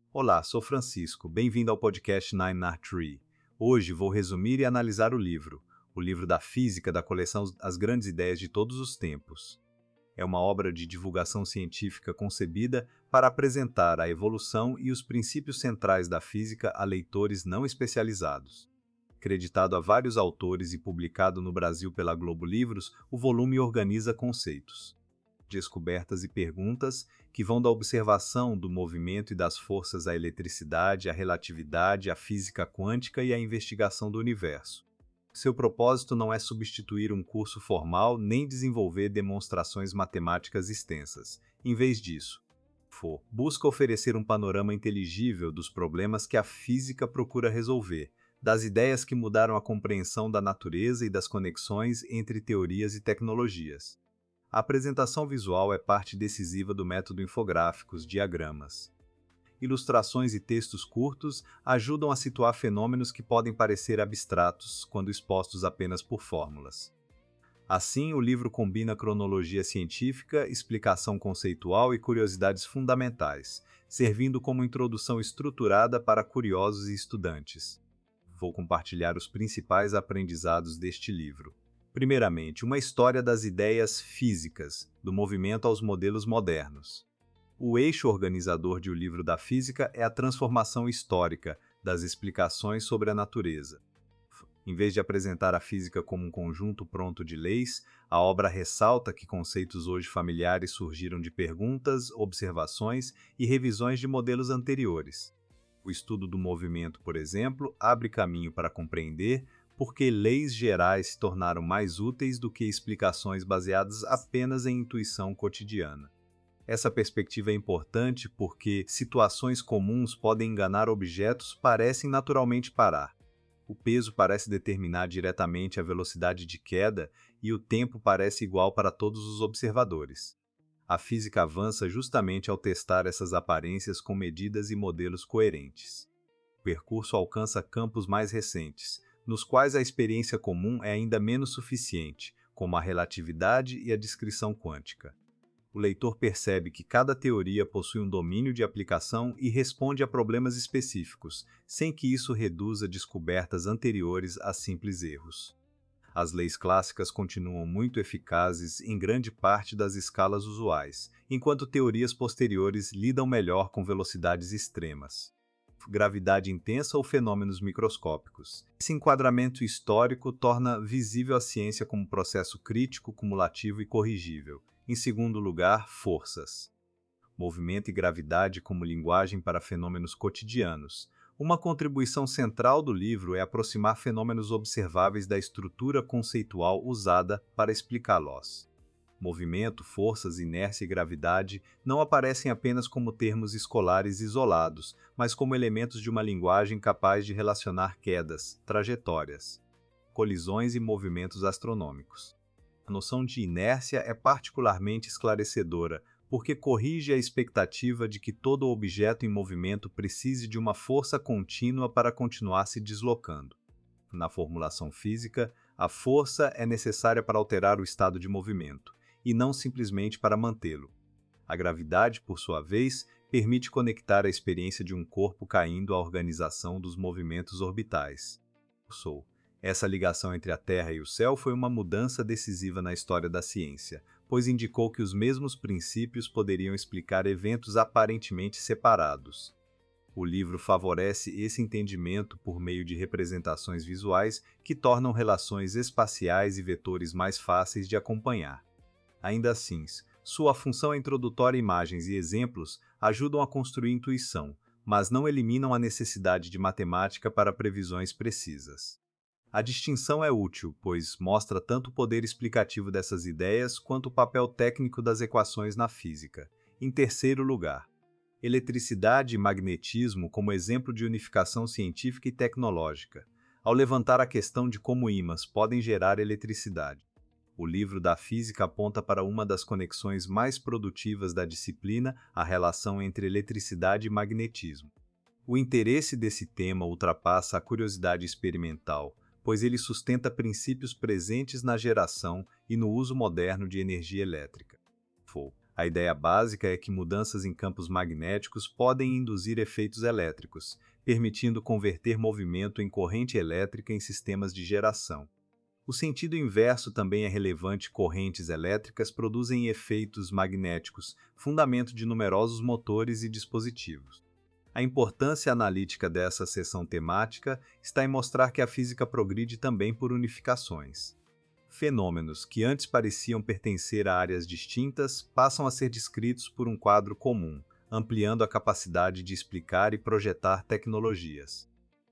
Olá, sou Francisco. Bem-vindo ao podcast Nine Art Tree. Hoje vou resumir e analisar o livro da física da coleção As Grandes Ideias de Todos os Tempos. É uma obra de divulgação científica concebida para apresentar a evolução e os princípios centrais da física a leitores não especializados. Creditado a vários autores e publicado no Brasil pela Globo Livros, o volume organiza conceitos, descobertas e perguntas que vão da observação do movimento e das forças à eletricidade, à relatividade, à física quântica e à investigação do universo. Seu propósito não é substituir um curso formal nem desenvolver demonstrações matemáticas extensas. Em vez disso, busca oferecer um panorama inteligível dos problemas que a física procura resolver, das ideias que mudaram a compreensão da natureza e das conexões entre teorias e tecnologias. A apresentação visual é parte decisiva do método infográficos, diagramas. Ilustrações e textos curtos ajudam a situar fenômenos que podem parecer abstratos quando expostos apenas por fórmulas. Assim, o livro combina cronologia científica, explicação conceitual e curiosidades fundamentais, servindo como introdução estruturada para curiosos e estudantes. Vou compartilhar os principais aprendizados deste livro. Primeiramente, uma história das ideias físicas, do movimento aos modelos modernos. O eixo organizador de O Livro da Física é a transformação histórica das explicações sobre a natureza. Em vez de apresentar a física como um conjunto pronto de leis, a obra ressalta que conceitos hoje familiares surgiram de perguntas, observações e revisões de modelos anteriores. O estudo do movimento, por exemplo, abre caminho para compreender por que leis gerais se tornaram mais úteis do que explicações baseadas apenas em intuição cotidiana. Essa perspectiva é importante porque situações comuns podem enganar objetos parecem naturalmente parar. O peso parece determinar diretamente a velocidade de queda e o tempo parece igual para todos os observadores. A física avança justamente ao testar essas aparências com medidas e modelos coerentes. O percurso alcança campos mais recentes, nos quais a experiência comum é ainda menos suficiente, como a relatividade e a descrição quântica. O leitor percebe que cada teoria possui um domínio de aplicação e responde a problemas específicos, sem que isso reduza descobertas anteriores a simples erros. As leis clássicas continuam muito eficazes em grande parte das escalas usuais, enquanto teorias posteriores lidam melhor com velocidades extremas, gravidade intensa ou fenômenos microscópicos. Esse enquadramento histórico torna visível a ciência como processo crítico, cumulativo e corrigível. Em segundo lugar, forças. Movimento e gravidade como linguagem para fenômenos cotidianos. Uma contribuição central do livro é aproximar fenômenos observáveis da estrutura conceitual usada para explicá-los. Movimento, forças, inércia e gravidade não aparecem apenas como termos escolares isolados, mas como elementos de uma linguagem capaz de relacionar quedas, trajetórias, colisões e movimentos astronômicos. A noção de inércia é particularmente esclarecedora, porque corrige a expectativa de que todo objeto em movimento precise de uma força contínua para continuar se deslocando. Na formulação física, a força é necessária para alterar o estado de movimento, e não simplesmente para mantê-lo. A gravidade, por sua vez, permite conectar a experiência de um corpo caindo à organização dos movimentos orbitais. Essa ligação entre a Terra e o céu foi uma mudança decisiva na história da ciência, pois indicou que os mesmos princípios poderiam explicar eventos aparentemente separados. O livro favorece esse entendimento por meio de representações visuais que tornam relações espaciais e vetores mais fáceis de acompanhar. Ainda assim, sua função introdutória imagens e exemplos ajudam a construir intuição, mas não eliminam a necessidade de matemática para previsões precisas. A distinção é útil, pois mostra tanto o poder explicativo dessas ideias quanto o papel técnico das equações na física. Em terceiro lugar, eletricidade e magnetismo como exemplo de unificação científica e tecnológica, ao levantar a questão de como ímãs podem gerar eletricidade. O livro da física aponta para uma das conexões mais produtivas da disciplina, a relação entre eletricidade e magnetismo. O interesse desse tema ultrapassa a curiosidade experimental, pois ele sustenta princípios presentes na geração e no uso moderno de energia elétrica. A A ideia básica é que mudanças em campos magnéticos podem induzir efeitos elétricos, permitindo converter movimento em corrente elétrica em sistemas de geração. O sentido inverso também é relevante: correntes elétricas produzem efeitos magnéticos, fundamento de numerosos motores e dispositivos. A importância analítica dessa seção temática está em mostrar que a física progride também por unificações. Fenômenos que antes pareciam pertencer a áreas distintas passam a ser descritos por um quadro comum, ampliando a capacidade de explicar e projetar tecnologias.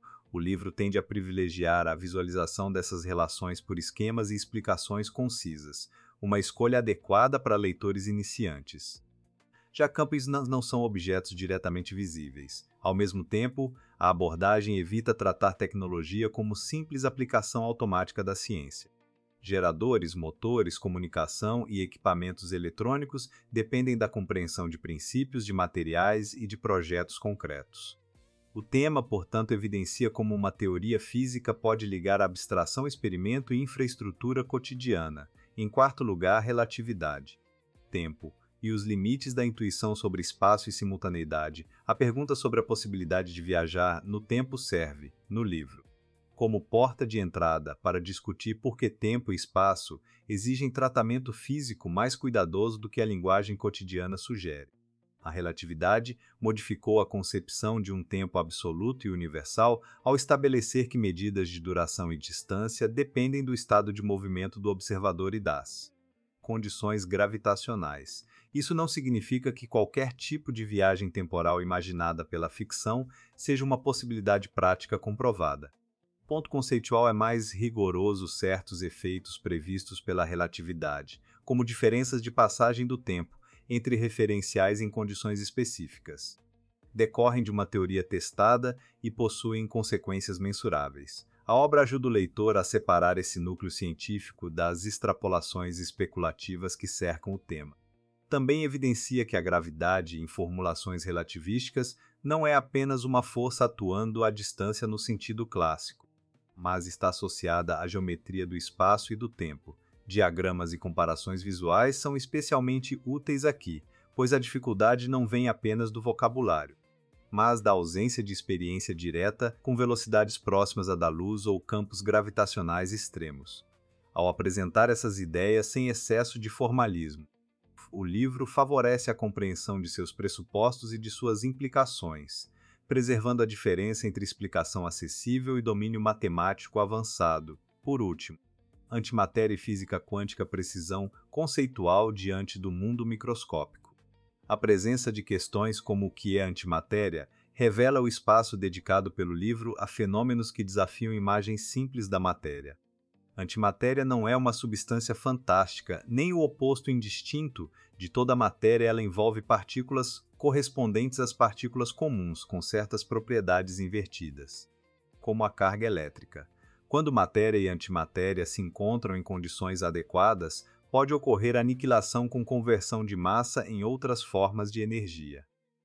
O livro tende a privilegiar a visualização dessas relações por esquemas e explicações concisas, uma escolha adequada para leitores iniciantes. Já campos não são objetos diretamente visíveis. Ao mesmo tempo, a abordagem evita tratar tecnologia como simples aplicação automática da ciência. Geradores, motores, comunicação e equipamentos eletrônicos dependem da compreensão de princípios, de materiais e de projetos concretos. O tema, portanto, evidencia como uma teoria física pode ligar abstração-experimento e infraestrutura cotidiana. Em quarto lugar, relatividade. Tempo e os limites da intuição sobre espaço e simultaneidade. A pergunta sobre a possibilidade de viajar no tempo serve, no livro, como porta de entrada para discutir por que tempo e espaço exigem tratamento físico mais cuidadoso do que a linguagem cotidiana sugere. A relatividade modificou a concepção de um tempo absoluto e universal ao estabelecer que medidas de duração e distância dependem do estado de movimento do observador e das condições gravitacionais. Isso não significa que qualquer tipo de viagem temporal imaginada pela ficção seja uma possibilidade prática comprovada. O ponto conceitual é mais rigoroso: certos efeitos previstos pela relatividade, como diferenças de passagem do tempo entre referenciais em condições específicas, decorrem de uma teoria testada e possuem consequências mensuráveis. A obra ajuda o leitor a separar esse núcleo científico das extrapolações especulativas que cercam o tema. Também evidencia que a gravidade, em formulações relativísticas, não é apenas uma força atuando à distância no sentido clássico, mas está associada à geometria do espaço e do tempo. Diagramas e comparações visuais são especialmente úteis aqui, pois a dificuldade não vem apenas do vocabulário, mas da ausência de experiência direta com velocidades próximas à da luz ou campos gravitacionais extremos. Ao apresentar essas ideias sem excesso de formalismo, o livro favorece a compreensão de seus pressupostos e de suas implicações, preservando a diferença entre explicação acessível e domínio matemático avançado. Por último, antimatéria e física quântica: precisão conceitual diante do mundo microscópico. A presença de questões como o que é antimatéria revela o espaço dedicado pelo livro a fenômenos que desafiam imagens simples da matéria. Antimatéria não é uma substância fantástica, nem o oposto indistinto de toda a matéria. Ela envolve partículas correspondentes às partículas comuns, com certas propriedades invertidas, como a carga elétrica. Quando matéria e antimatéria se encontram em condições adequadas, pode ocorrer aniquilação com conversão de massa em outras formas de energia.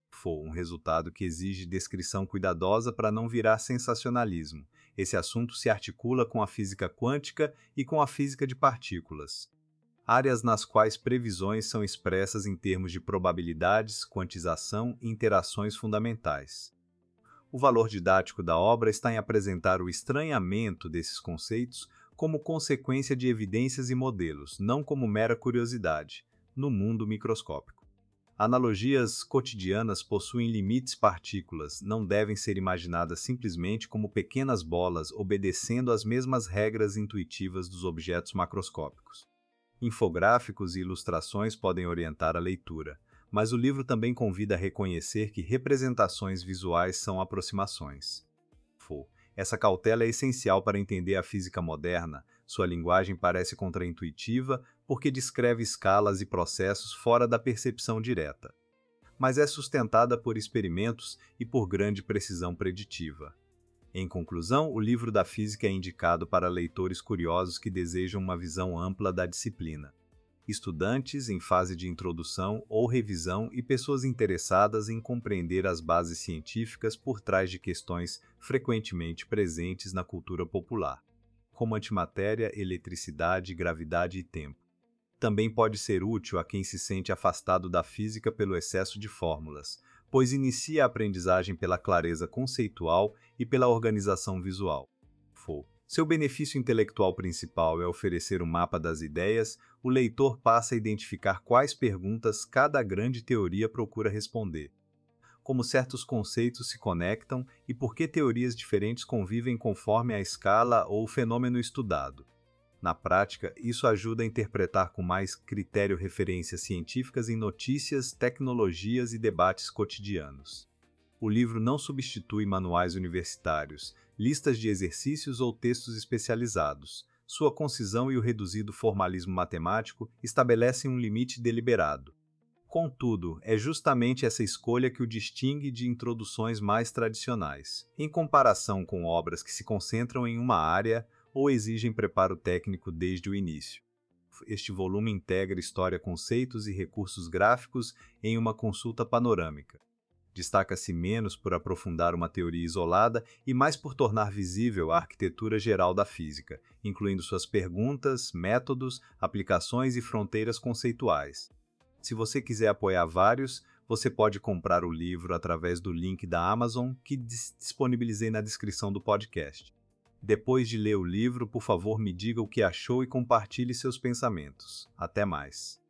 Um resultado que exige descrição cuidadosa para não virar sensacionalismo. Esse assunto se articula com a física quântica e com a física de partículas, áreas nas quais previsões são expressas em termos de probabilidades, quantização e interações fundamentais. O valor didático da obra está em apresentar o estranhamento desses conceitos como consequência de evidências e modelos, não como mera curiosidade, no mundo microscópico. Analogias cotidianas possuem limites. Partículas não devem ser imaginadas simplesmente como pequenas bolas obedecendo às mesmas regras intuitivas dos objetos macroscópicos. Infográficos e ilustrações podem orientar a leitura, mas o livro também convida a reconhecer que representações visuais são aproximações. Essa cautela é essencial para entender a física moderna. Sua linguagem parece contraintuitiva porque descreve escalas e processos fora da percepção direta, mas é sustentada por experimentos e por grande precisão preditiva. Em conclusão, o livro da física é indicado para leitores curiosos que desejam uma visão ampla da disciplina, estudantes em fase de introdução ou revisão e pessoas interessadas em compreender as bases científicas por trás de questões frequentemente presentes na cultura popular, como antimatéria, eletricidade, gravidade e tempo. Também pode ser útil a quem se sente afastado da física pelo excesso de fórmulas, pois inicia a aprendizagem pela clareza conceitual e pela organização visual. Seu benefício intelectual principal é oferecer um mapa das ideias, o leitor passa a identificar quais perguntas cada grande teoria procura responder, como certos conceitos se conectam e por que teorias diferentes convivem conforme a escala ou o fenômeno estudado. Na prática, isso ajuda a interpretar com mais critério referências científicas em notícias, tecnologias e debates cotidianos. O livro não substitui manuais universitários, listas de exercícios ou textos especializados. Sua concisão e o reduzido formalismo matemático estabelecem um limite deliberado. Contudo, é justamente essa escolha que o distingue de introduções mais tradicionais, em comparação com obras que se concentram em uma área ou exigem preparo técnico desde o início. Este volume integra história, conceitos e recursos gráficos em uma consulta panorâmica. Destaca-se menos por aprofundar uma teoria isolada e mais por tornar visível a arquitetura geral da física, incluindo suas perguntas, métodos, aplicações e fronteiras conceituais. Se você quiser apoiar vários, você pode comprar o livro através do link da Amazon que disponibilizei na descrição do podcast. Depois de ler o livro, por favor, me diga o que achou e compartilhe seus pensamentos. Até mais!